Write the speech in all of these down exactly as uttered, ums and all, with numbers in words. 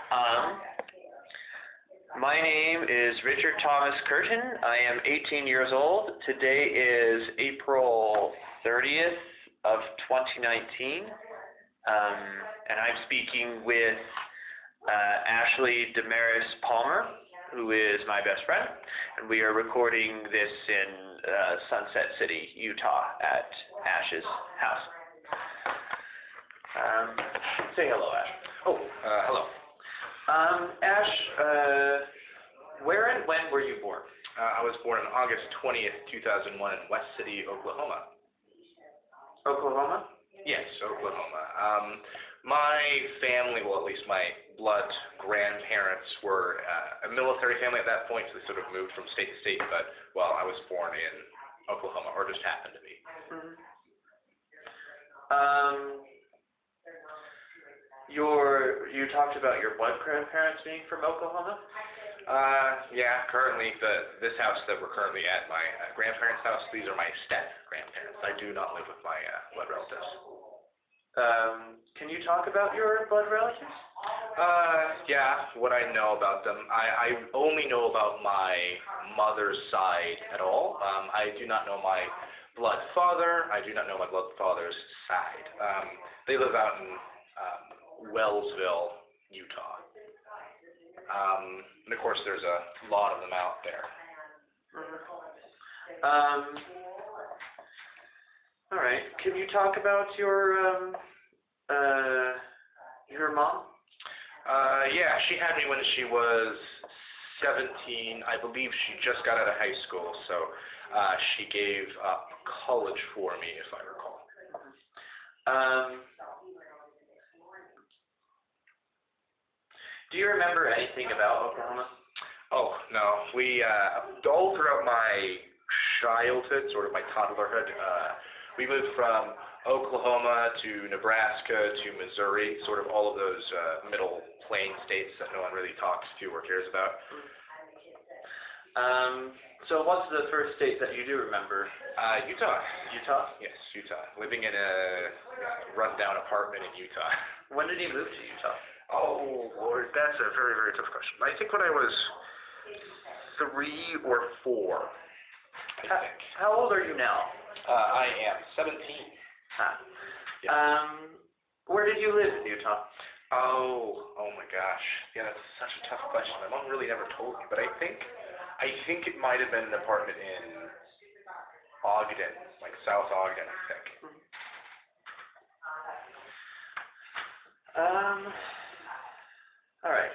Um, my name is Richard Thomas Curtin. I am eighteen years old. Today is April thirtieth of twenty nineteen, um, and I'm speaking with uh, Ashley Damaris Palmer, who is my best friend, and we are recording this in uh, Sunset City, Utah, at Ash's house. Um, say hello, Ash. Oh, uh, hello. Um, Ash, uh, where and when were you born? Uh, I was born on August twentieth, two thousand one in West City, Oklahoma. Oklahoma? Yes, Oklahoma. Um, my family, well, at least my blood grandparents were uh, a military family at that point, so they sort of moved from state to state, but, well, I was born in Oklahoma, or just happened to be. Mm-hmm. Um, your, you talked about your blood grandparents being from Oklahoma? Uh, yeah, currently, the, this house that we're currently at, my uh, grandparents' house, these are my step-grandparents. I do not live with my uh, blood relatives. Um, can you talk about your blood relatives? Uh, yeah, what I know about them. I, I only know about my mother's side at all. Um, I do not know my blood father. I do not know my blood father's side. Um, they live out in um, Wellsville, Utah. Um, and of course, there's a lot of them out there. Um, all right. Can you talk about your um, uh, your mom? Uh, yeah, she had me when she was seventeen. I believe she just got out of high school, so uh, she gave up college for me, if I recall. Um, do you remember anything about Oklahoma? Oh, no. We, uh, all throughout my childhood, sort of my toddlerhood, uh, we moved from Oklahoma to Nebraska to Missouri, sort of all of those uh, middle plain states that no one really talks to or cares about. Um, so what's the first state that you do remember? Uh, Utah. Utah? Yes, Utah. Living in a rundown apartment in Utah. When did you move to Utah? Oh, Lord, that's a very, very tough question. I think when I was three or four, I how, think. How old are you now? Uh, I am seventeen. Huh. Yeah. Um, where did you live in Utah? Oh, oh my gosh. Yeah, that's such a tough question. My mom really never told me, but I think, I think it might have been an apartment in Ogden, like South Ogden, I think. Um, all right.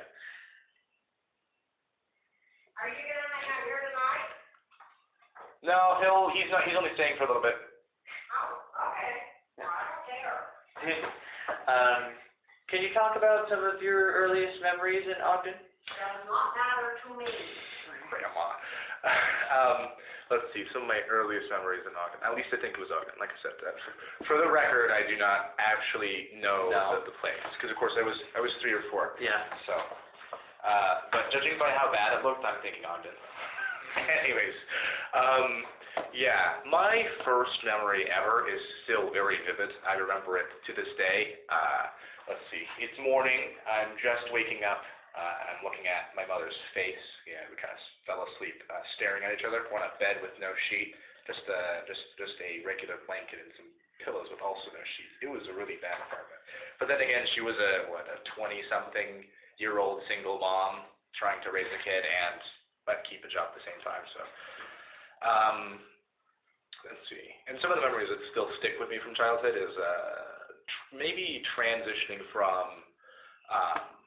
Are you gonna hang out here tonight? No, he'll, he's not, he's only staying for a little bit. Oh, okay. Well, I don't care. um, can you talk about some of your earliest memories in Ogden? Does not matter to me. Grandma. um, let's see, some of my earliest memories in Ogden. At least I think it was Ogden, like I said. Uh, for, for the record, I do not actually know No. the, the place, because of course I was I was three or four. Yeah. So, uh, but judging by how bad it looked, I'm thinking Ogden. Anyways, um, yeah, my first memory ever is still very vivid. I remember it to this day. Uh, let's see, it's morning. I'm just waking up. Uh, I'm looking at my mother's face. Yeah, we kind of fell asleep, uh, staring at each other. We're on a bed with no sheet, just uh, just just a regular blanket and some pillows with also no sheet. It was a really bad apartment. But then again, she was a what a twenty-something-year-old single mom trying to raise a kid and but keep a job at the same time. So, um, let's see. And some of the memories that still stick with me from childhood is uh, tr- maybe transitioning from. Um,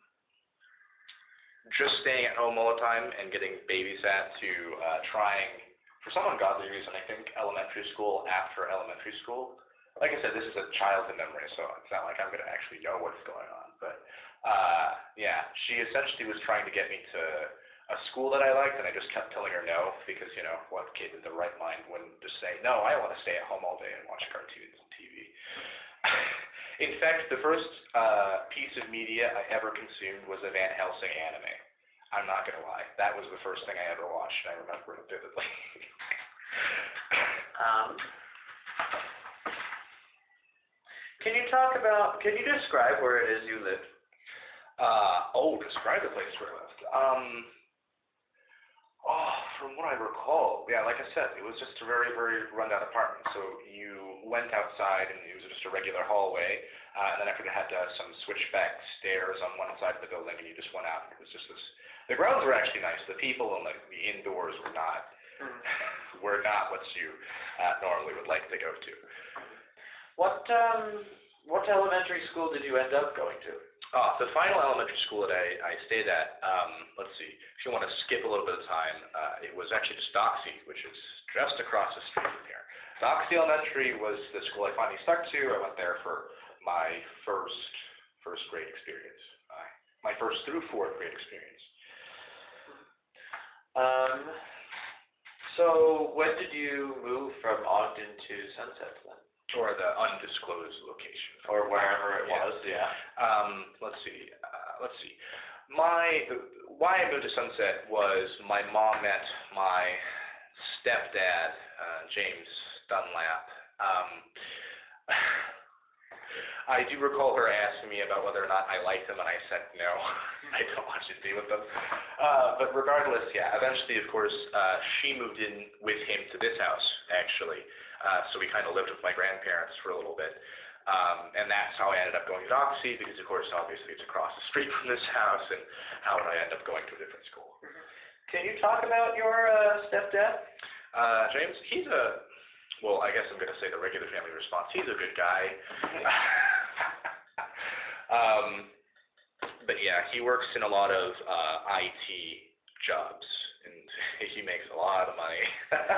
just staying at home all the time and getting babysat to uh, trying, for some ungodly reason, I think, elementary school after elementary school. Like I said, this is a childhood memory, so it's not like I'm going to actually know what's going on. But, uh, yeah, she essentially was trying to get me to a school that I liked, and I just kept telling her no, because, you know, what kid in the right mind wouldn't just say, no, I want to stay at home all day and watch cartoons and T V. In fact, the first uh, piece of media I ever consumed was a Van Helsing anime. I'm not going to lie. That was the first thing I ever watched, and I remember it vividly. Um, can you talk about, can you describe where it is you live? Uh, oh, describe the place where I lived. Um, oh, from what I recall, yeah, like I said, it was just a very, very rundown apartment. So you went outside, and it was just a regular hallway, uh, and then after it had uh, some switchback stairs on one side of the building, and you just went out. It was just this. The grounds were actually nice. The people and the, the indoors were not, were not what you uh, normally would like to go to. What um what elementary school did you end up going to? Uh, the final elementary school that I, I stayed at, um, let's see, if you want to skip a little bit of time, uh, it was actually just Doxy, which is just across the street from here. Doxy Elementary was the school I finally stuck to. I went there for my first first grade experience, uh, my first through fourth grade experience. Um, so when did you move from Ogden to Sunset then? Or the undisclosed location. Or wherever it Yeah. was, yeah. Um, let's see. Uh, let's see. My why I moved to Sunset was my mom met my stepdad, uh, James Dunlap. Um, I do recall her asking me about whether or not I liked him, and I said no. I don't want you to be with them. Uh, but regardless, yeah. Eventually, of course, uh, she moved in with him to this house, actually. Uh, so we kind of lived with my grandparents for a little bit. Um, and that's how I ended up going to Doxy, because, of course, obviously it's across the street from this house, and how would I end up going to a different school? Can you talk about your uh, stepdad? Uh, James, he's a, well, I guess I'm going to say the regular family response. He's a good guy. um, but, yeah, he works in a lot of uh, I T jobs, and he makes a lot of money.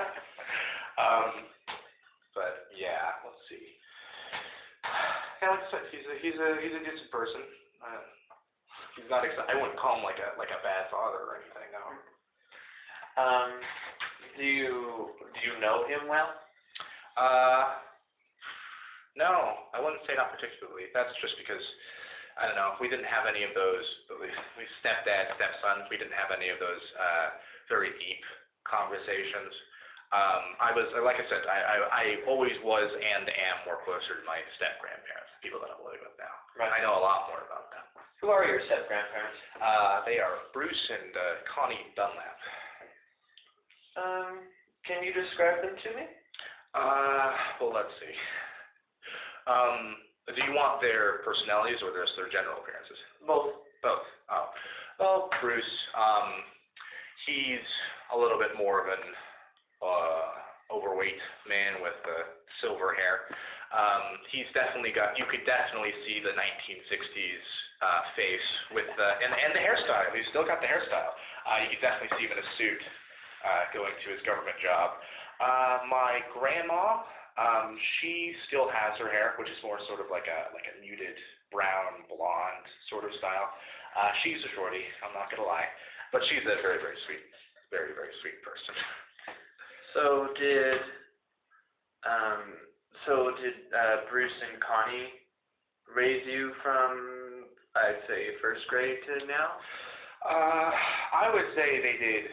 um, But yeah, let's see. Yeah, like I said, he's a he's a he's a decent person. Uh, he's not. Ex- I wouldn't call him like a like a bad father or anything. No. Um, do you do you know him well? Uh, no, I wouldn't say not particularly. That's just because I don't know. We didn't have any of those. We, we stepdad, stepson. We didn't have any of those uh, very deep conversations. Um, I was, like I said, I, I, I always was and am more closer to my step-grandparents, the people that I'm living with now. Right. I know a lot more about them. Who are your step-grandparents? Uh, they are Bruce and uh, Connie Dunlap. Um, can you describe them to me? Uh, well, let's see. Um, do you want their personalities or their, their general appearances? Both. Both. Oh. Well, Bruce, um, he's a little bit more of an uh, overweight man with uh, silver hair. Um, he's definitely got, you could definitely see the nineteen sixties uh, face with the, and, and the hairstyle. He's still got the hairstyle. Uh, you could definitely see him in a suit uh, going to his government job. Uh, my grandma, um, she still has her hair, which is more sort of like a like a muted brown blonde sort of style. Uh, she's a shorty, I'm not gonna lie, but she's a very very sweet, very very sweet person. So did um so did uh, Bruce and Connie raise you from, I'd say, first grade to now? Uh, I would say they did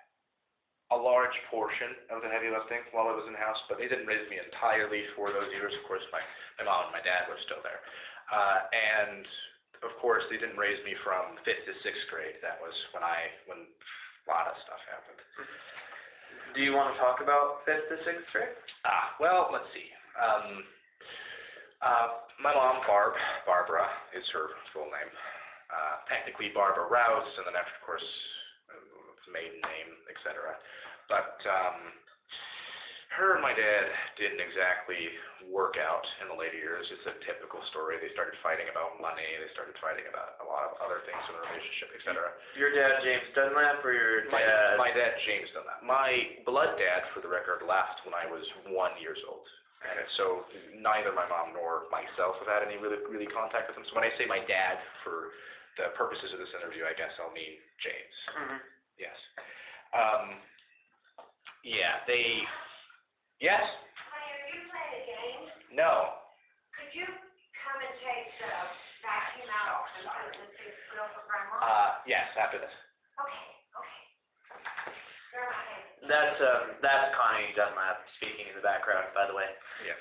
a large portion of the heavy lifting while I was in the house, but they didn't raise me entirely for those years. Of course, my, my mom and my dad were still there. Uh, and, of course, they didn't raise me from fifth to sixth grade. That was when I, when a lot of stuff happened. Do you want to talk about fifth to sixth grade? Ah, well, let's see. Um, uh, my mom, Barb, Barbara is her full name. Uh, technically Barbara Rouse, and then after, of course, maiden name, et cetera. But um, her and my dad didn't exactly work out in the later years. It's a typical story. They started fighting about money. They started fighting about a lot of other things in the relationship, et cetera. Your dad, James Dunlap, or your My, dad? my dad, James Dunlap. My blood dad, for the record, left when I was one years old. And so neither my mom nor myself have had any really, really contact with him. So when I say my dad, for the purposes of this interview, I guess I'll mean James. Mm-hmm. Yes. Um, yeah, they, yes? Honey, are you playing a game? No. Could you come and take the vacuum out and put it in the grill for Grandma? Uh, yes, after this. Okay, okay. Grandma, hey. That's um that's Connie Dunlap speaking in the background, by the way. Yes.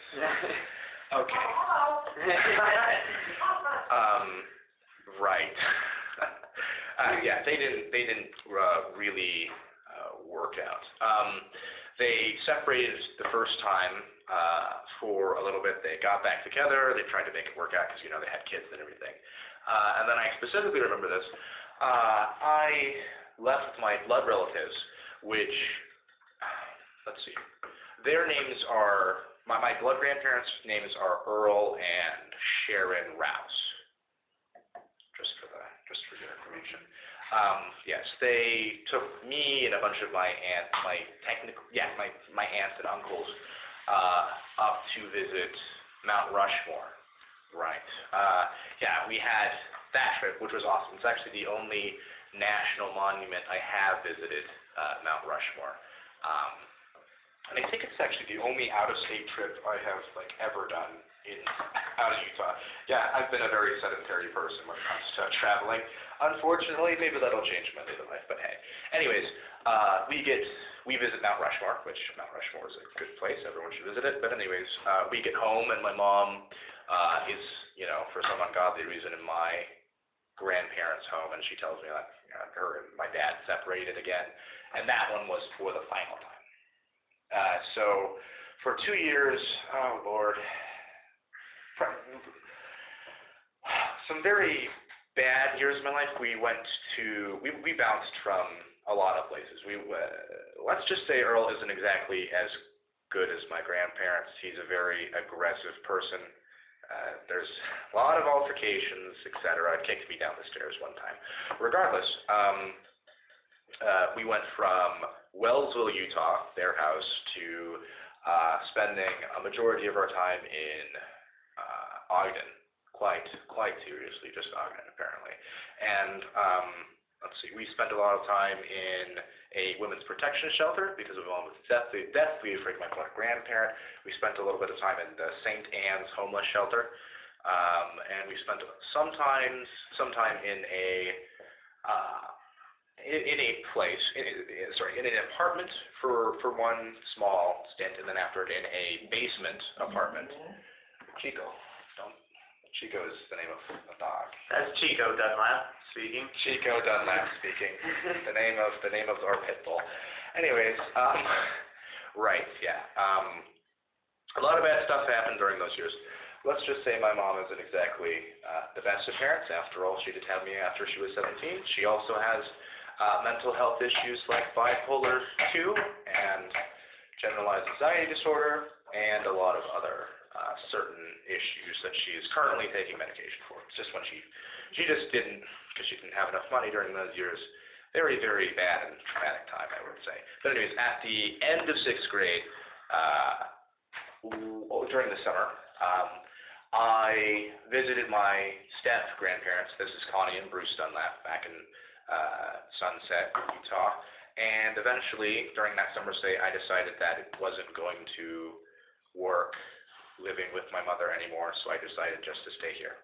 Okay. Oh, hello. Um, right. uh, yeah, they didn't, they didn't, uh, really, uh, work out. Um, they separated the first time, uh, for a little bit. They got back together, they tried to make it work out, because, you know, they had kids and everything. Uh, and then I specifically remember this. Uh, I left my blood relatives, which, let's see, their names are, my, my blood grandparents' names are Earl and Sharon Rouse, just for the, just for your information. Um, yes, they took me and a bunch of my aunt, my technical, yeah, my, my aunts and uncles, uh, up to visit Mount Rushmore, right. Uh, yeah, we had that trip, which was awesome. It's actually the only national monument I have visited, uh, Mount Rushmore. Um, And I think it's actually the only out-of-state trip I have, like, ever done in, out of Utah. Yeah, I've been a very sedentary person when it comes to traveling. Unfortunately, maybe that'll change my later life, but hey. Anyways, uh, we get, we visit Mount Rushmore, which Mount Rushmore is a good place. Everyone should visit it. But anyways, uh, we get home, and my mom uh, is, you know, for some ungodly reason in my grandparents' home, and she tells me that uh, her and my dad separated again. And that one was for the final time. Uh, so, for two years, oh Lord, some very bad years of my life. We went to, we we bounced from a lot of places. We uh, let's just say Earl isn't exactly as good as my grandparents. He's a very aggressive person. Uh, there's a lot of altercations, et cetera. It kicked me down the stairs one time. Regardless, um, uh, we went from Wellsville, Utah, their house, to uh, spending a majority of our time in uh, Ogden, quite, quite seriously, just Ogden, apparently. And, um, let's see, we spent a lot of time in a women's protection shelter, because my mom was deathly, deathly afraid of my grandparent. We spent a little bit of time in the Saint Anne's homeless shelter, um, and we spent sometimes, sometime in a, uh, In, in a place, in, in, sorry, in an apartment for, for one small stint, and then after it in a basement apartment. Chico, don't, Chico is the name of a dog. That's Chico Dunlap speaking. Chico Dunlap speaking, the name of, the name of our pit bull. Anyways, um, right, yeah, um, a lot of bad stuff happened during those years. Let's just say my mom isn't exactly, uh, the best of parents. After all, she did have me after she was seventeen. She also has Uh, mental health issues like bipolar two and generalized anxiety disorder, and a lot of other uh, certain issues that she is currently taking medication for. It's just when she, she just didn't, because she didn't have enough money during those years. Very, very bad and traumatic time, I would say. But anyways, at the end of sixth grade, uh, during the summer, um, I visited my step-grandparents. This is Connie and Bruce Dunlap back in Uh, Sunset, Utah, and eventually, during that summer stay, I decided that it wasn't going to work living with my mother anymore, so I decided just to stay here.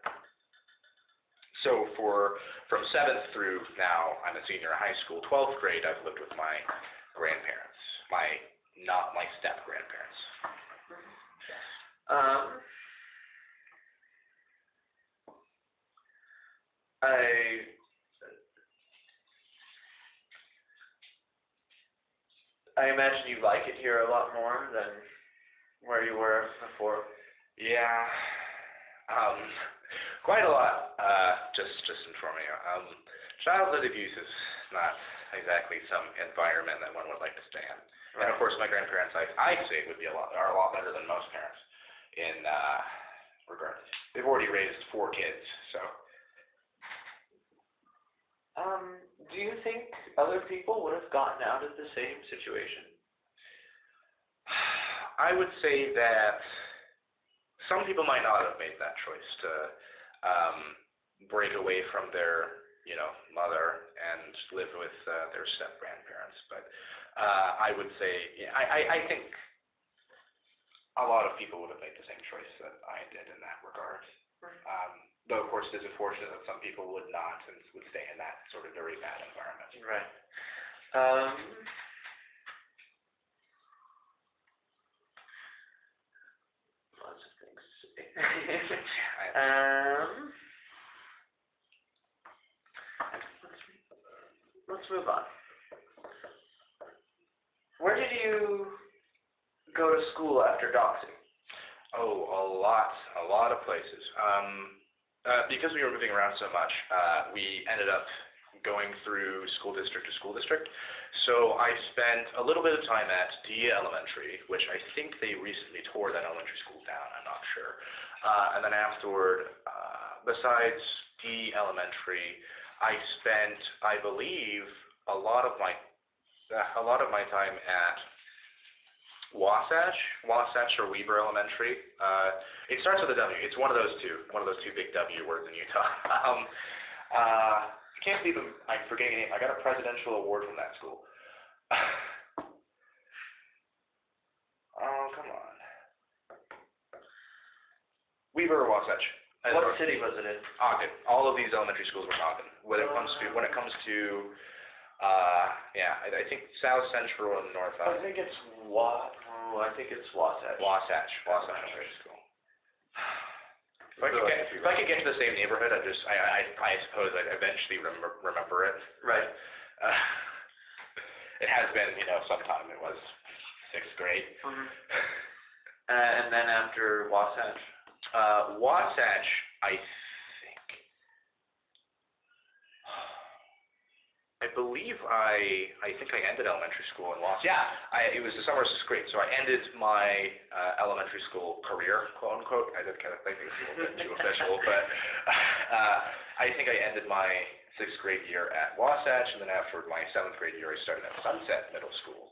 So for, from seventh through now, I'm a senior in high school, twelfth grade, I've lived with my grandparents, my, not my step-grandparents. Um, I I imagine you like it here a lot more than where you were before. Yeah, um, quite a lot. Uh, just, just informing you. Um, childhood abuse is not exactly some environment that one would like to stay in. Right. And of course, my grandparents, I, I'd say, would be a lot, are a lot better than most parents in uh, regard. They've already raised four kids, so. Um, do you think other people would have gotten out of the same situation? I would say that some people might not have made that choice to um, break away from their, you know, mother and live with uh, their step-grandparents. But uh, I would say, yeah, I, I, I think a lot of people would have made the same choice that I did in that regard. Um, though, of course, it is unfortunate that some people would not and would stay in that sort of very bad environment. Right. Um, lots of things to say. um, move on. Where did you go to school after Doxy? Oh, a lot, a lot of places. Um, uh, because we were moving around so much, uh, we ended up going through school district to school district. So I spent a little bit of time at D Elementary, which I think they recently tore that elementary school down, I'm not sure. Uh, and then afterward, uh, besides D Elementary, I spent, I believe, a lot of my, uh, a lot of my time at Wasatch, Wasatch or Weber Elementary. Uh, it starts with a W. It's one of those two, one of those two big W words in Utah. um, uh, I can't believe I'm, I'm forgetting a name. I got a presidential award from that school. Oh, come on. Weber or Wasatch? I don't What know. city was it in? Ogden. All of these elementary schools were in Ogden. When it comes to, when it comes to, uh, yeah, I, I think South Central and North I Ogden. think it's Wa. Oh, I think it's Wasatch. Wasatch, Wasatch Elementary School. If I could get, if I could get to the same neighborhood, I just, I, I, I suppose I'd eventually remember, remember it. Right. Uh, it has been, you know, sometime. It was sixth grade. Mm-hmm. Uh, and then after Wasatch. Uh, Wasatch, I think, I believe I, I think I ended elementary school in Wasatch. Yeah, I, it was the summer of sixth grade, so I ended my uh, elementary school career, quote unquote. I did kind of think it was a little bit too official, but uh, I think I ended my sixth grade year at Wasatch, and then after my seventh grade year, I started at Sunset Middle School.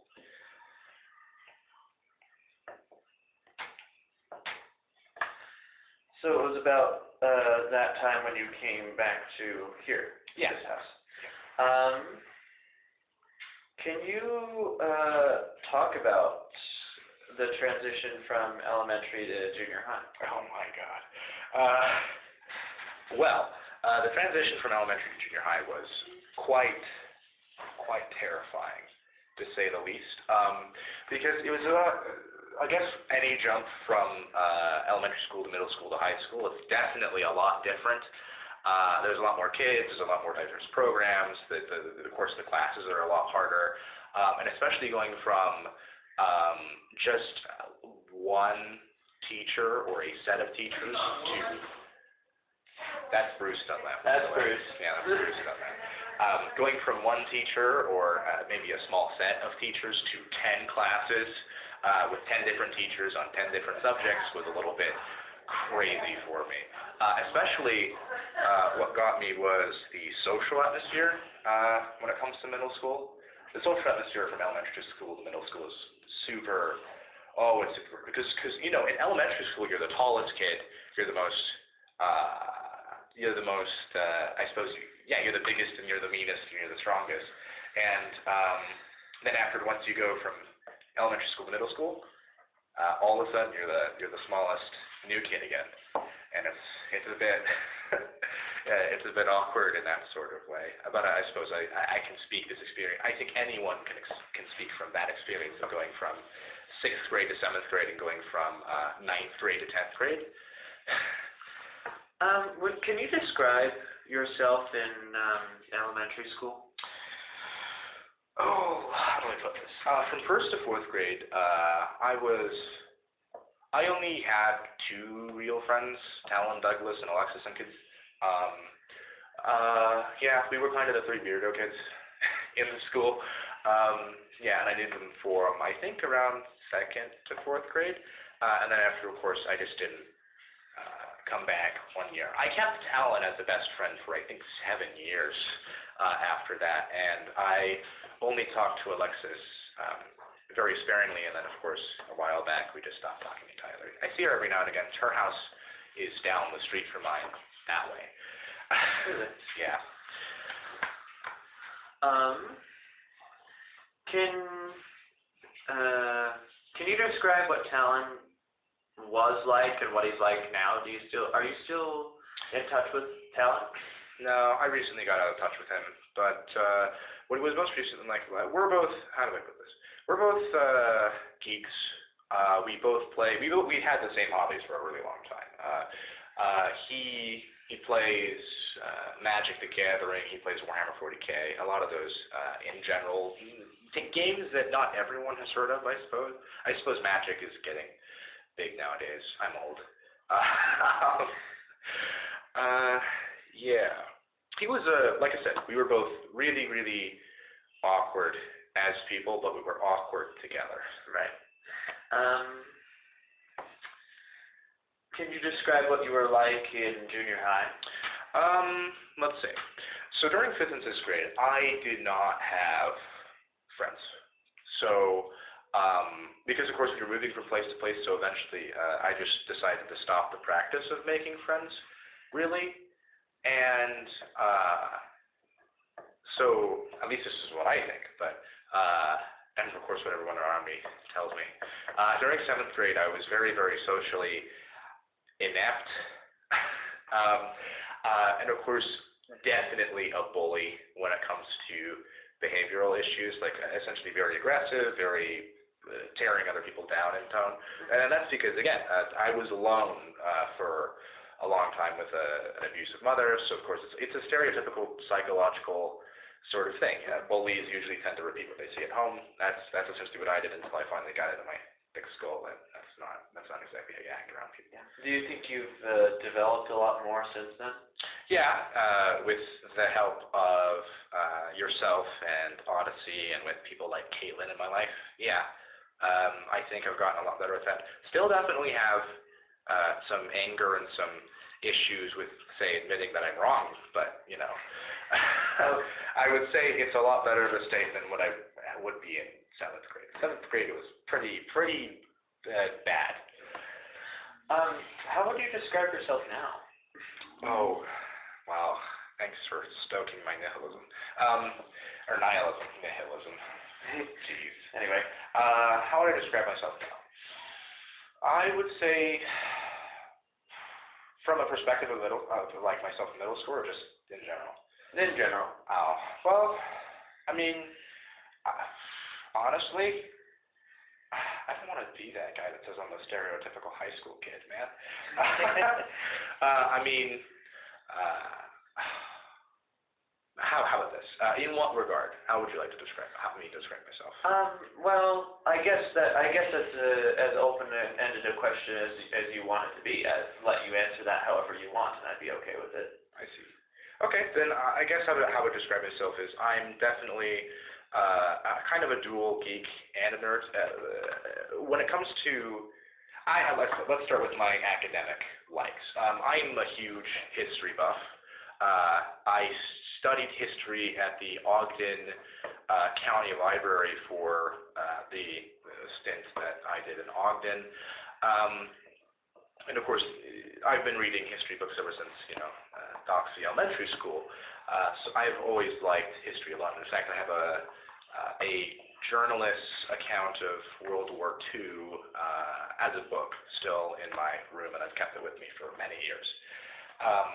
So it was about uh, that time when you came back to here, Yes. this house. Um, can you uh, talk about the transition from elementary to junior high? Oh my God. Uh, well, uh, the transition from elementary to junior high was quite, quite terrifying, to say the least, um, because it was uh, I guess any jump from uh, elementary school to middle school to high school is definitely a lot different. Uh, there's a lot more kids, there's a lot more diverse programs, the, the, the, of course the classes are a lot harder, um, and especially going from um, just one teacher or a set of teachers to, that's Bruce done that. That's Bruce. Yeah, that's Bruce done that. Um, going from one teacher or uh, maybe a small set of teachers to ten classes, Uh, with ten different teachers on ten different subjects was a little bit crazy for me. Uh, especially, uh, what got me was the social atmosphere uh, when it comes to middle school. The social atmosphere from elementary school to middle school is super, oh, it's super, because, because you know, in elementary school, you're the tallest kid, you're the most, uh, you're the most, uh, I suppose, you, yeah, you're the biggest and you're the meanest and you're the strongest. And um, then after, once you go from elementary school to middle school, uh, all of a sudden you're the you're the smallest new kid again, and it's it's a bit uh, it's a bit awkward in that sort of way. But I suppose I I can speak this experience. I think anyone can ex can speak from that experience of going from sixth grade to seventh grade and going from uh, ninth grade to tenth grade. Um, what, can you describe yourself in um, elementary school? Oh, how do I put this? Uh, from first to fourth grade, uh, I was, I only had two real friends, Talon, Douglas, and Alexis, and kids. Um, uh, yeah, we were kind of the three weirdo kids in the school. Um, yeah, and I knew them from, I think, around second to fourth grade. Uh, and then after, of course, I just didn't uh, come back one year. I kept Talon as a best friend for, I think, seven years uh, after that, and I only talked to Alexis um, very sparingly, and then, of course, a while back, we just stopped talking entirely. I see her every now and again. Her house is down the street from mine, that way. Yeah. Um, can uh, can you describe what Talon was like and what he's like now? Do you still are you still in touch with Talon? No, I recently got out of touch with him, but uh, what he was most recently like, we're both, how do I put this? We're both uh, geeks. Uh, we both play, we we had the same hobbies for a really long time. Uh, uh, he he plays uh, Magic the Gathering, he plays Warhammer forty K, a lot of those uh, in general. T- games that not everyone has heard of, I suppose. I suppose Magic is getting big nowadays. I'm old. Uh, uh, yeah. He was, uh, like I said, we were both really, really awkward as people, but we were awkward together. Right. Um, can you describe what you were like in junior high? Um, let's see. So during fifth and sixth grade, I did not have friends. So, um, because of course we were moving from place to place, so eventually uh, I just decided to stop the practice of making friends, really. And uh, so, at least this is what I think, but, uh, and of course what everyone around me tells me. Uh, during seventh grade, I was very, very socially inept. um, uh, and of course, definitely a bully when it comes to behavioral issues, like essentially very aggressive, very uh, tearing other people down in tone. And that's because, again, uh, I was alone uh, for a long time with a, an abusive mother, so of course it's, it's a stereotypical psychological sort of thing. Uh, bullies usually tend to repeat what they see at home. That's that's essentially what I did until I finally got into my thick skull, and that's not that's not exactly how you act around people. Do you think you've uh, developed a lot more since then? Yeah, uh, with the help of uh, yourself and Odyssey and with people like Caitlin in my life, yeah, um, I think I've gotten a lot better at that. Still definitely have uh, some anger and some issues with, say, admitting that I'm wrong, but, you know, I would say it's a lot better of a state than what I would be in seventh grade. Seventh grade was pretty, pretty uh, bad. Um, how would you describe yourself now? Oh, wow. Thanks for stoking my nihilism. Um, or nihilism, nihilism. Jeez. Anyway, uh, how would I describe myself now? I would say, from a perspective of middle, of like myself in middle school, or just in general? In general. Oh, well, I mean, uh, honestly, I don't want to be that guy that says I'm a stereotypical high school kid, man. uh, I mean, uh, how how about this? Uh, in what regard? How would you like to describe how me describe myself? Um, well, I guess that I guess that's a, as open-ended a question as as you want it to be. I'd let you answer that however you want, and I'd be okay with it. I see. Okay, then uh, I guess how, to, how I would describe myself is I'm definitely uh, uh, kind of a dual geek and a nerd. Uh, when it comes to, I let's let's start with my academic likes. Um, I'm a huge history buff. Uh, I studied history at the Ogden uh, County Library for uh, the stint that I did in Ogden. Um, And of course, I've been reading history books ever since, you know, uh, Doxy Elementary School. Uh, so I've always liked history a lot. In fact, I have a uh, a journalist's account of World War Two uh, as a book still in my room, and I've kept it with me for many years. Um,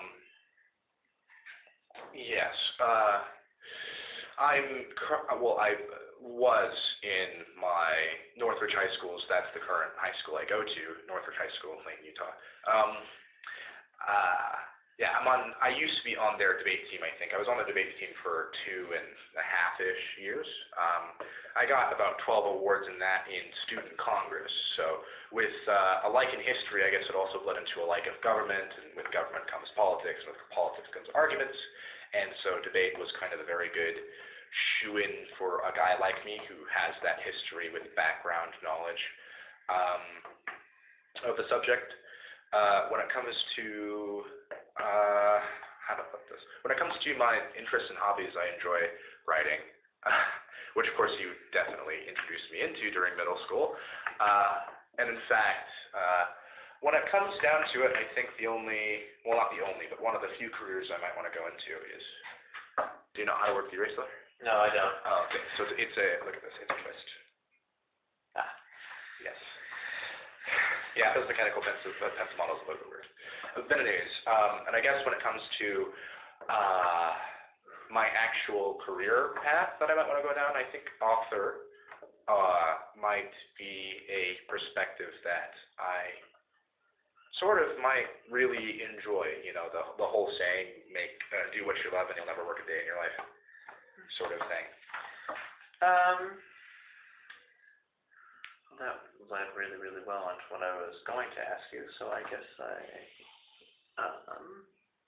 yes, uh, I'm well. I was in my Northridge High Schools. That's the current high school I go to, Northridge High School in Layton, Utah. Um, uh, yeah, I'm on. I used to be on their debate team. I think I was on the debate team for two and a half-ish years. Um, I got about twelve awards in that in student congress. So with uh, a like in history, I guess it also bled into a like of government, and with government comes politics, and with politics comes arguments. And so debate was kind of a very good shoe-in for a guy like me who has that history with background knowledge um, of the subject. Uh, when it comes to, uh, how to put this? When it comes to my interests and hobbies, I enjoy writing, uh, which of course you definitely introduced me into during middle school. Uh, and in fact, uh, when it comes down to it, I think the only, well not the only, but one of the few careers I might want to go into is, do you know how to work the erase layer? No, I don't. Oh, okay. So it's, it's a, look at this, it's a twist. Ah. Yes. Yeah, those mechanical pencil, uh, pencil models look weird. But anyways, um, and I guess when it comes to uh, my actual career path that I might want to go down, I think author uh, might be a perspective that I sort of might really enjoy, you know, the the whole saying, make uh, do what you love and you'll never work a day in your life, sort of thing. Um, that led really, really well into what I was going to ask you, so I guess I, um,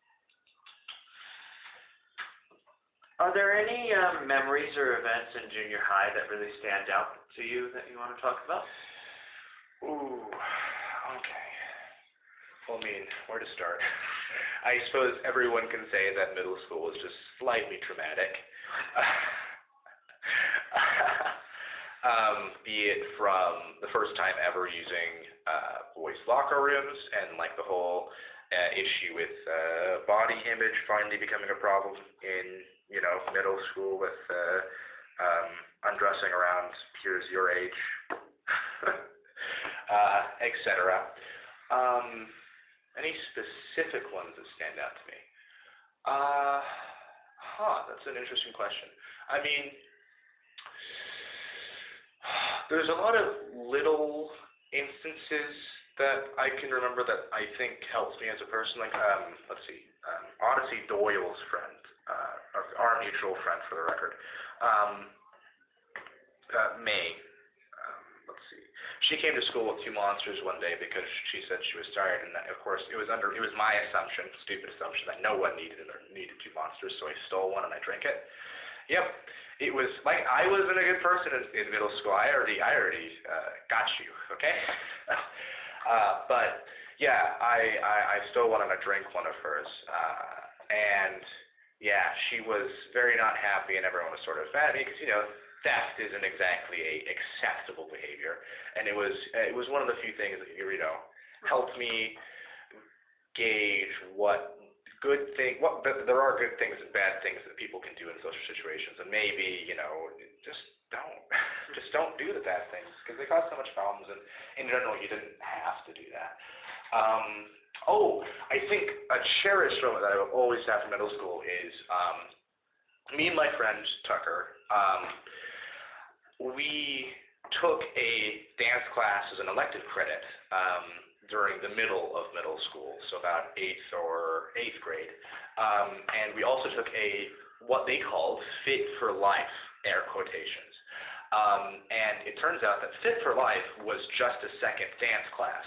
are there any um, memories or events in junior high that really stand out to you that you want to talk about? Ooh, okay. Well, I mean, where to start? I suppose everyone can say that middle school was just slightly traumatic. um, be it from the first time ever using uh, boys' locker rooms and like the whole uh, issue with uh, body image finally becoming a problem in, you know, middle school with uh, um, undressing around peers your age, uh, et cetera. Um, any specific ones that stand out to me? Uh, huh, that's an interesting question. I mean, there's a lot of little instances that I can remember that I think helps me as a person. Like, um, let's see, um, Odyssey Doyle's friend, uh, our mutual friend for the record, um, uh, May. Um, let's see. She came to school with two monsters one day because she said she was tired, and that, of course it was under it was my assumption, stupid assumption, that no one needed it or needed two monsters, so I stole one and I drank it. Yep, it was like I wasn't a good person in, in middle school. I already I already uh, got you, okay? uh, but yeah, I, I I stole one and I drank one of hers, uh, and yeah, she was very not happy, and everyone was sort of mad at me because, you know, theft isn't exactly a acceptable behavior, and it was it was one of the few things that, you know, helped me gauge what good thing what there are good things and bad things that people can do in social situations, and maybe, you know, just don't just don't do the bad things because they cause so much problems, and in general you didn't have to do that. Um, oh, I think a cherished moment that I will always have from middle school is um, me and my friend Tucker. Um, we took a dance class as an elective credit um, during the middle of middle school, so about eighth or eighth grade. Um, and we also took a, what they called Fit for Life, air quotations. Um, and it turns out that Fit for Life was just a second dance class.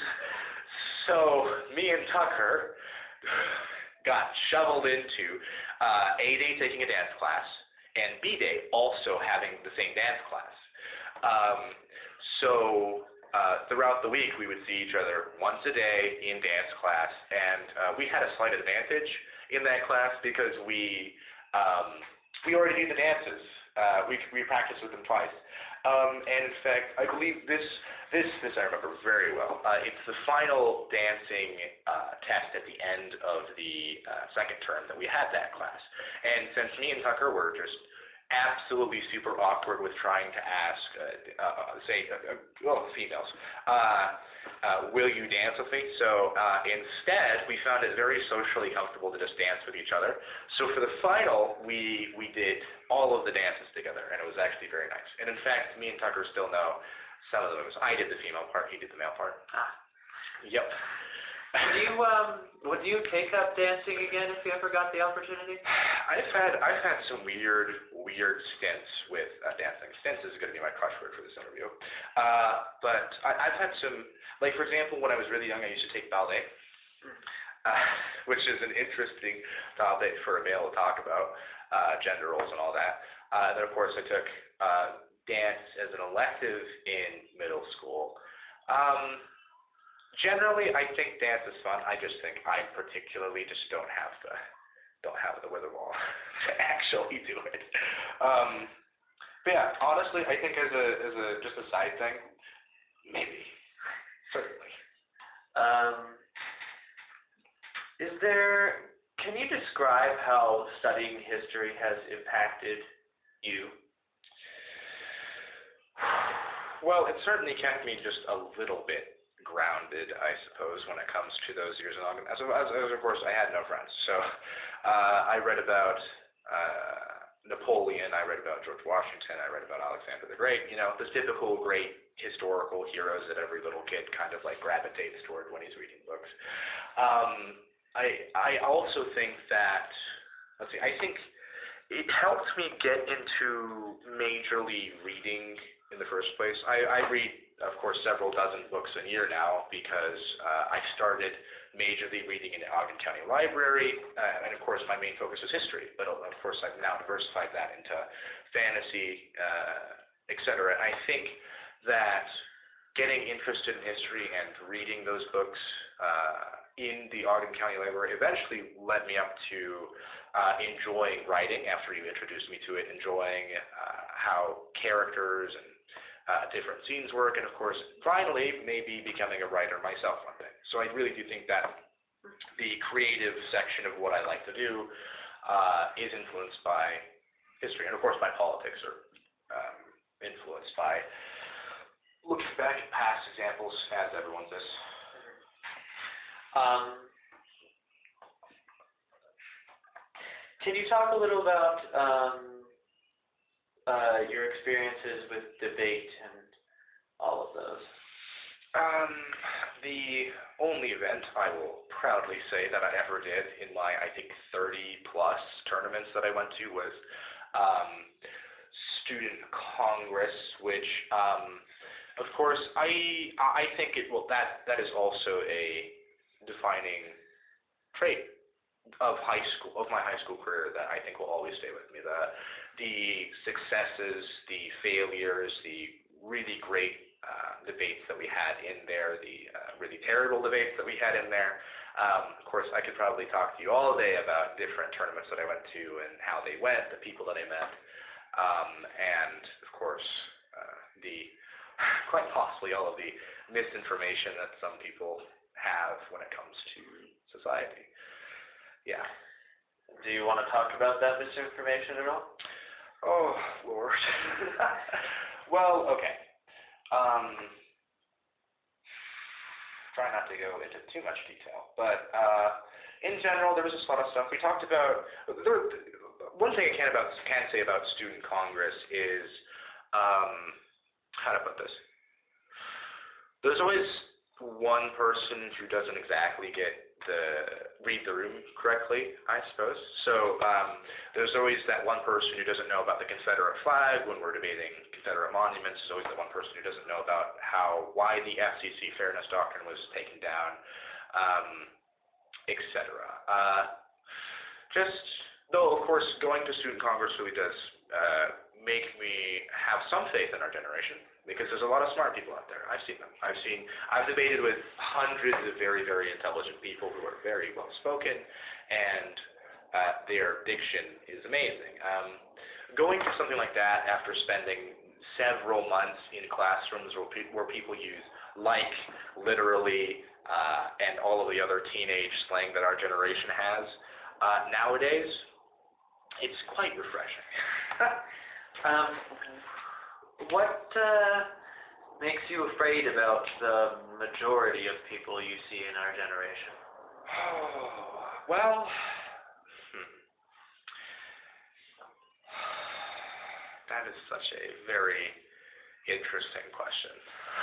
So me and Tucker got shoveled into uh, A Day taking a dance class, and B Day also having the same dance class. Um, so uh, throughout the week, we would see each other once a day in dance class, and uh, we had a slight advantage in that class because we um, we already knew the dances. Uh, we we practiced with them twice, um, and in fact, I believe this this this I remember very well. Uh, it's the final dancing uh, test at the end of the uh, second term that we had that class, and since me and Tucker were just absolutely super awkward with trying to ask, uh, uh, say, uh, uh, well, females, uh, uh, will you dance with me? So uh, instead, we found it very socially comfortable to just dance with each other. So for the final, we we did all of the dances together, and it was actually very nice. And in fact, me and Tucker still know some of the moves. I did the female part, he did the male part. Ah. Yep. Would you um would you take up dancing again if you ever got the opportunity? I've had I've had some weird weird stints with uh, dancing. Stints is going to be my crush word for this interview. Uh, but I, I've had some, like for example, when I was really young, I used to take ballet, uh, which is an interesting topic for a male to talk about, uh, gender roles and all that. Uh, and then of course I took uh, dance as an elective in middle school. Um, Generally, I think dance is fun. I just think I particularly just don't have the don't have the wherewithal to actually do it. Um, but yeah, honestly, I think as a as a just a side thing, maybe, certainly. Um, is there? Can you describe how studying history has impacted you? Well, it certainly kept me just a little bit grounded, I suppose, when it comes to those years in August. As, as, as of course, I had no friends, so uh, I read about uh, Napoleon. Napoleon, I read about George Washington, I read about Alexander the Great, you know, the typical great historical heroes that every little kid kind of like gravitates toward when he's reading books. Um, I, I also think that, let's see, I think it helped me get into majorly reading in the first place. I, I read, of course, several dozen books a year now because uh, I started majorly reading in the Ogden County Library, uh, and of course my main focus is history, but of course I've now diversified that into fantasy, uh, et cetera. And I think that getting interested in history and reading those books uh, in the Ogden County Library eventually led me up to uh, enjoying writing after you introduced me to it, enjoying uh, how characters and uh, different scenes work, and of course, finally, maybe becoming a writer myself one day. So I really do think that the creative section of what I like to do uh, is influenced by history, and of course by politics, or um, influenced by looking back at past examples, as everyone does. Um, can you talk a little about um, uh, your experiences with debate and all of those? Um, the only event I will proudly say that I ever did in my, I think, thirty plus tournaments that I went to was um, Student Congress, which, um, of course, I I think it will that that is also a defining trait of high school of my high school career that I think will always stay with me. The the successes, the failures, the really great uh, debates that we had in there, the uh, really terrible debates that we had in there. Um, of course, I could probably talk to you all day about different tournaments that I went to and how they went, the people that I met, um, and of course uh, the quite possibly all of the misinformation that some people have when it comes to society. Yeah. Do you want to talk about that misinformation at all? Oh, Lord. Well, okay. Um, try not to go into too much detail, but uh, in general, there was just a lot of stuff we talked about. There, one thing I can about can say about Student Congress is, um, how to put this? There's always one person who doesn't exactly get the read the room correctly, I suppose. So um, there's always that one person who doesn't know about the Confederate flag when we're debating Confederate monuments. There's always that one person who doesn't know about how why the F C C Fairness Doctrine was taken down, um, et cetera. Uh, just though, of course, going to Student Congress really does uh, make me have some faith in our generation, because there's a lot of smart people out there. I've seen them. I've seen, I've debated with hundreds of very, very intelligent people who are very well spoken, and uh, their diction is amazing. Um, going to something like that after spending several months in classrooms where, pe where people use like, literally, uh, and all of the other teenage slang that our generation has, uh, nowadays, it's quite refreshing. um, What uh, makes you afraid about the majority of people you see in our generation? Oh, well, hmm. That is such a very interesting question.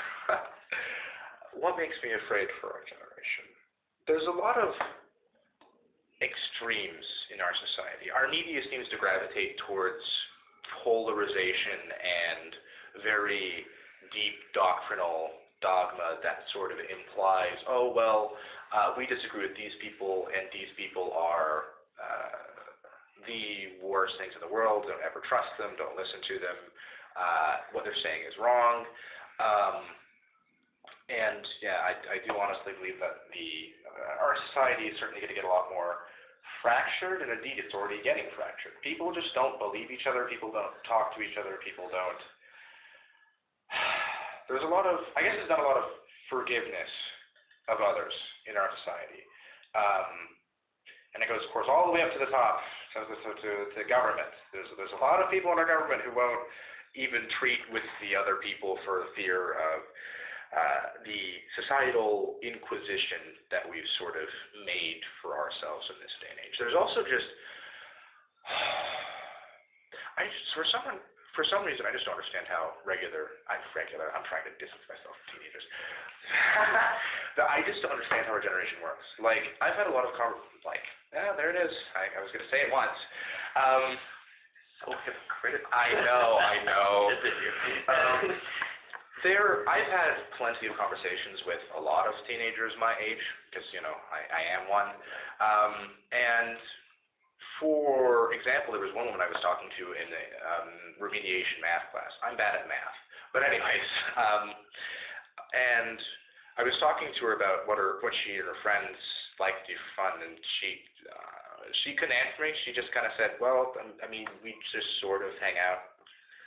What makes me afraid for our generation? There's a lot of extremes in our society. Our media seems to gravitate towards polarization and very deep doctrinal dogma that sort of implies, oh, well, uh, we disagree with these people, and these people are uh, the worst things in the world. Don't ever trust them. Don't listen to them. Uh, what they're saying is wrong. Um, and, yeah, I, I do honestly believe that the uh, our society is certainly going to get a lot more fractured, and indeed it's already getting fractured. People just don't believe each other. People don't talk to each other. People don't. There's a lot of, I guess there's not a lot of forgiveness of others in our society. Um, and it goes, of course, all the way up to the top, to, to, to, to government. There's, there's a lot of people in our government who won't even treat with the other people for fear of uh, the societal inquisition that we've sort of made for ourselves in this day and age. There's also just, I I just, for someone, for some reason, I just don't understand how regular, I'm regular, I'm trying to distance myself from teenagers. But I just don't understand how our generation works. Like, I've had a lot of, con- like, yeah, there it is. I, I was going to say it once. Um, So hypocritical. I know, I know. Is it you? Um, there, I've had plenty of conversations with a lot of teenagers my age, because, you know, I, I am one. Um, and for example, there was one woman I was talking to in a um, remediation math class. I'm bad at math. But anyways, um, and I was talking to her about what her, what she and her friends like to do for fun, and she, uh, she couldn't answer me. She just kind of said, well, um, I mean, we just sort of hang out.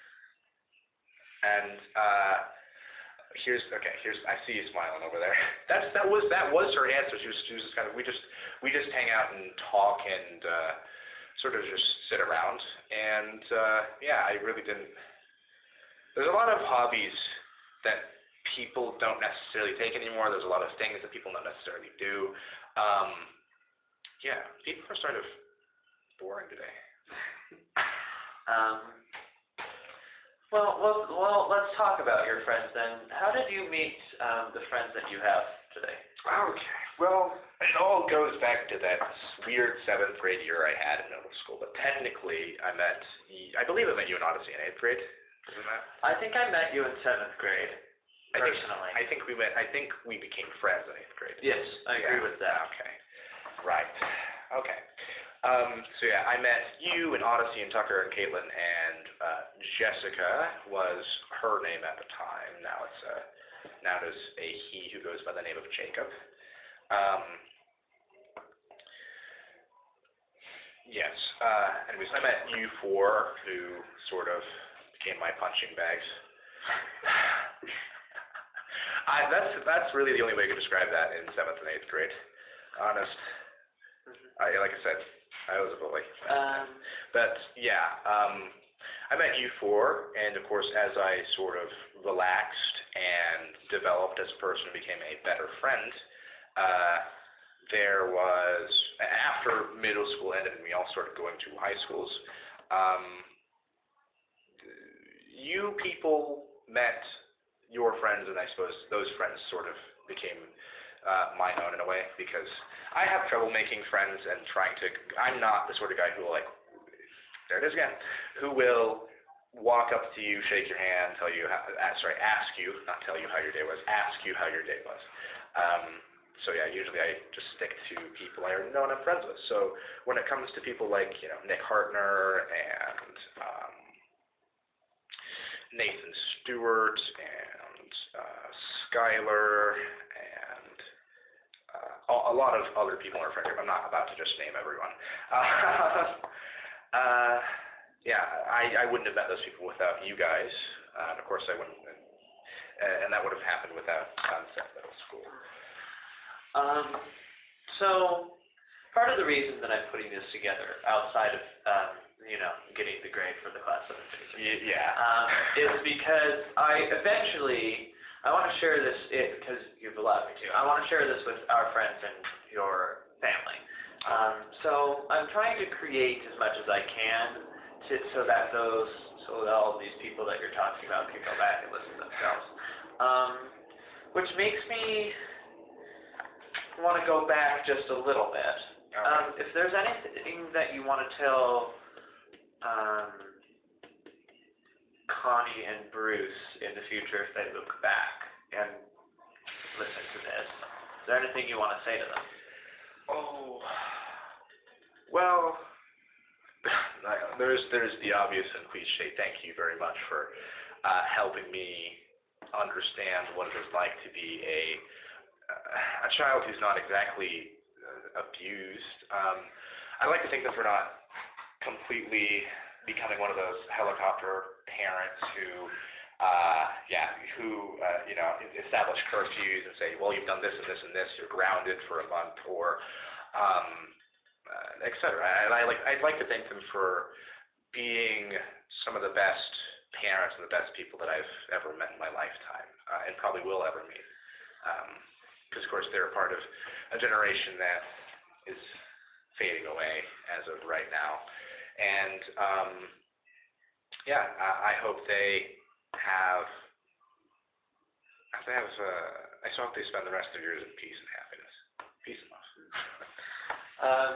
And, uh, here's, okay, here's, I see you smiling over there. That's, that was, that was her answer. She was, she was just kind of, we just, we just hang out and talk and, uh, sort of just sit around. And, uh, yeah, I really didn't, there's a lot of hobbies that people don't necessarily take anymore. There's a lot of things that people don't necessarily do. Um, yeah, people are sort of boring today. Um, well, well, well, let's talk about your friends then. How did you meet um, the friends that you have today? Okay, well, it all goes back to that weird seventh grade year I had in middle school. But technically, I met, I believe I met you in Odyssey in eighth grade. Isn't that? I think I met you in seventh grade, I think, personally. I think we met. I think we became friends in eighth grade. Yes, I agree Yeah. with that. Okay. Right. Okay. Um, so yeah, I met you and Odyssey and Tucker and Caitlin, and uh, Jessica was her name at the time. Now it's a now it is a he who goes by the name of Jacob. Um, yes. Uh, anyways, I met you four, who sort of became my punching bags. I, that's that's really the only way I could describe that in seventh and eighth grade. Honest. I, like I said, I was a bully. Um, But yeah, um, I met you four, and of course, as I sort of relaxed and developed as a person and became a better friend, uh, there was, after middle school ended and we all started going to high schools, um, you people met your friends, and I suppose those friends sort of became uh, my own in a way, because I have trouble making friends and trying to, I'm not the sort of guy who will, like, there it is again, who will walk up to you, shake your hand, tell you, how, uh, sorry, ask you, not tell you how your day was, ask you how your day was. Um, so yeah, usually I just stick to people I already know and I'm friends with. So when it comes to people like, you know, Nick Hartner and um, Nathan Stewart and uh, Skylar and uh, a lot of other people in our friend group. I'm not about to just name everyone. Uh, uh, yeah, I, I wouldn't have met those people without you guys. Uh, and of course I wouldn't, uh, and that would have happened without Sunset Middle School. Um, so, part of the reason that I'm putting this together, outside of, um, you know, getting the grade for the class of Y- yeah. um, is because I eventually, I want to share this, because you've allowed me to, I want to share this with our friends and your family. Um, so, I'm trying to create as much as I can to, so that those, so that all of these people that you're talking about can go back and listen to themselves. Um, which makes me want to go back just a little bit. Okay. Um, if there's anything that you want to tell um, Connie and Bruce in the future if they look back and listen to this, is there anything you want to say to them? Oh, well, there's there's the obvious and cliche. Thank you very much for uh, helping me understand what it is like to be a a child who's not exactly uh, abused. Um, I like to think that we're not completely becoming one of those helicopter parents who, uh, yeah, who, uh, you know, establish curfews and say, well, you've done this and this and this, you're grounded for a month, or, um, uh, et cetera. And I like, I'd like to thank them for being some of the best parents and the best people that I've ever met in my lifetime, uh, and probably will ever meet. Um, Because, of course, they're a part of a generation that is fading away as of right now. And, um, yeah, I, I hope they have, I hope they have, uh, I just hope they spend the rest of years in peace and happiness. Peace and love. Um,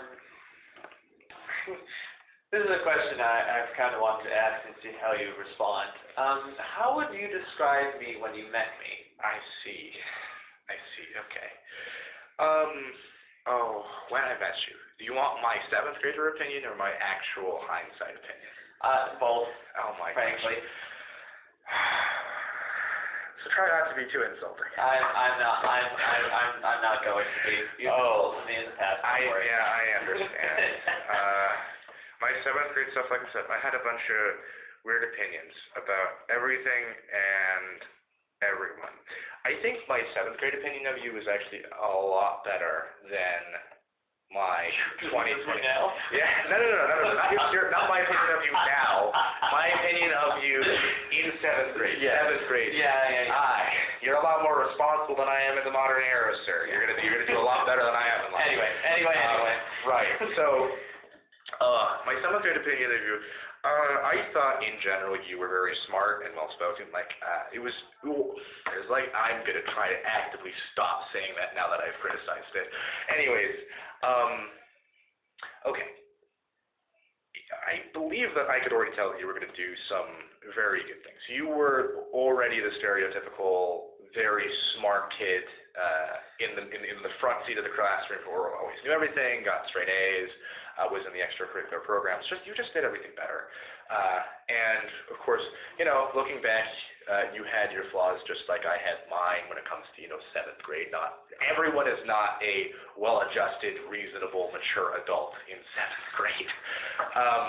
this is a question I, I've kind of wanted to ask and see how you respond. Um, how would you describe me when you met me? I see. I see. Okay. Um, oh, when I met you, do you want my seventh grader opinion or my actual hindsight opinion? Uh, both, Oh my frankly. gosh. So try not to be too insulting. I'm, I'm not, I'm, I'm, I'm, I'm not going to be. You've Oh. insulted me in the past. I, don't worry. yeah, I understand. uh, my seventh grade stuff, like I said, I had a bunch of weird opinions about everything and everyone. I think my seventh grade opinion of you is actually a lot better than my twenty twenty. Now? Yeah, no, no, no, no, no, not, your, your, not my opinion of you now. My opinion of you in seventh grade. Yeah. Seventh grade. Yeah, yeah, yeah. I, you're a lot more responsible than I am in the modern era, sir. You're gonna, you're gonna do a lot better than I am in life. Anyway, anyway, Um, anyway. Right. So, uh, my seventh grade opinion of you, uh, I thought in general you were very smart and well spoken. Like, uh, it was, ooh, it was like I'm gonna try to actively stop saying that now that I've criticized it. Anyways, um, okay. I believe that I could already tell that you were going to do some very good things. You were already the stereotypical, very smart kid uh, in the in, in the front seat of the classroom who always knew everything, got straight A's, uh, was in the extracurricular programs. Just you just did everything better. Uh, and of course, you know, looking back, uh, you had your flaws just like I had mine when it comes to you know seventh grade. Not everyone is not a well-adjusted, reasonable, mature adult in seventh grade. Um,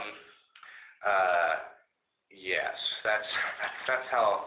uh, yes, that's that's how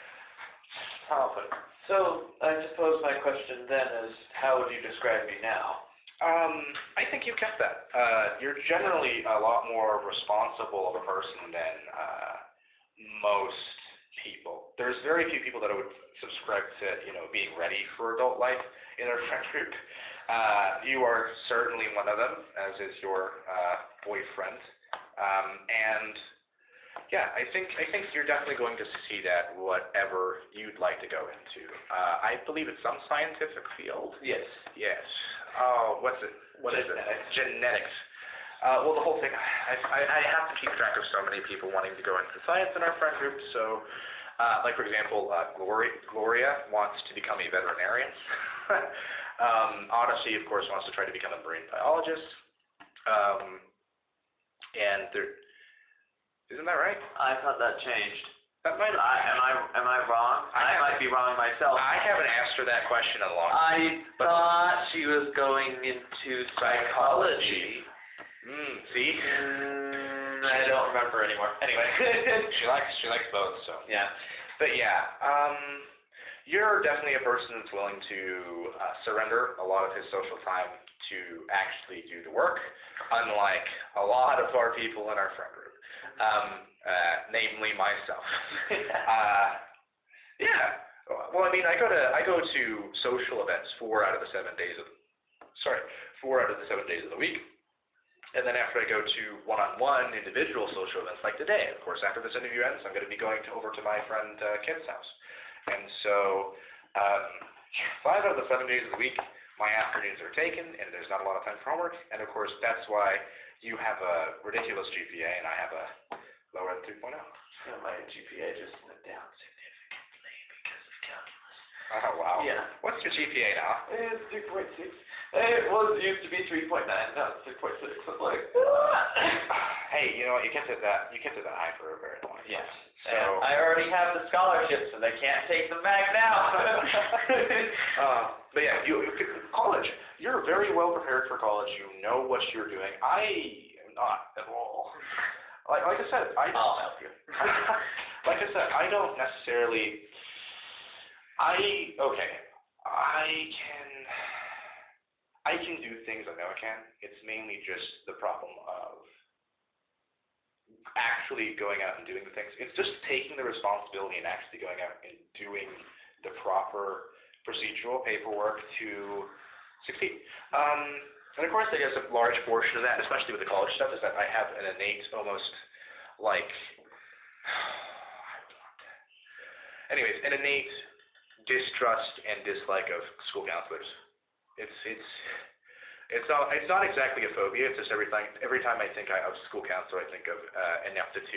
how I'll put it. So, I suppose my question then is, how would you describe me now? Um, I think you kept that. Uh, you're generally a lot more responsible of a person than uh, most people. There's very few people that would subscribe to, you know, being ready for adult life in their friend group. Uh, you are certainly one of them, as is your uh, boyfriend. Um, and yeah, I think I think you're definitely going to succeed at whatever you'd like to go into. Uh, I believe it's some scientific field. Yes. Yes. Oh, what's it? What is it? Genetics. Uh, well, the whole thing. I, I I have to keep track of so many people wanting to go into science in our friend group. So, uh, like for example, uh, Gloria Gloria wants to become a veterinarian. um, Odyssey, of course, wants to try to become a marine biologist. Um, and there. Isn't that right? I thought that changed. That might have. I, am I am I wrong? I I, might be wrong myself. I haven't asked her that question in a long time. I but- thought she was going into psychology. Hmm. See. Mm, I don't remember anymore. Anyway. she likes she likes both. So. Yeah. But yeah. Um. You're definitely a person that's willing to uh, surrender a lot of his social time to actually do the work, unlike a lot of our people in our friend group. Um, uh, namely myself. uh, yeah. Well, I mean, I go to I go to social events four out of the seven days of sorry four out of the seven days of the week, and then after I go to one-on-one individual social events like today, of course, after this interview ends, I'm going to be going to, over to my friend uh, Kit's house, and so um, five out of the seven days of the week, my afternoons are taken, and there's not a lot of time for homework, and of course, that's why you have a ridiculous G P A, and I have a lower than three point oh. Yeah, my G P A just went down significantly because of calculus. Oh, wow. Yeah. What's your G P A now? It's three point six. It was it used to be three point nine. Now it's three point six. I'm like, Hey, you know what? You kept it that you kept it that high for a very long time. yes. So And I already have the scholarships, so they can't take them back now. uh, but yeah, you, you college. You're very well prepared for college. You know what you're doing. I am not at all. Like like I said, I I'll help you. like I said, I don't necessarily. I okay. I can. I can do things I know I can. It's mainly just the problem of actually going out and doing the things. It's just taking the responsibility and actually going out and doing the proper procedural paperwork to succeed. Um, and of course, I guess a large portion of that, especially with the college stuff, is that I have an innate, almost like an innate distrust and dislike of school counselors. It's it's it's not it's not exactly a phobia. It's just every time every time I think I, of school counselor, I think of uh, ineptitude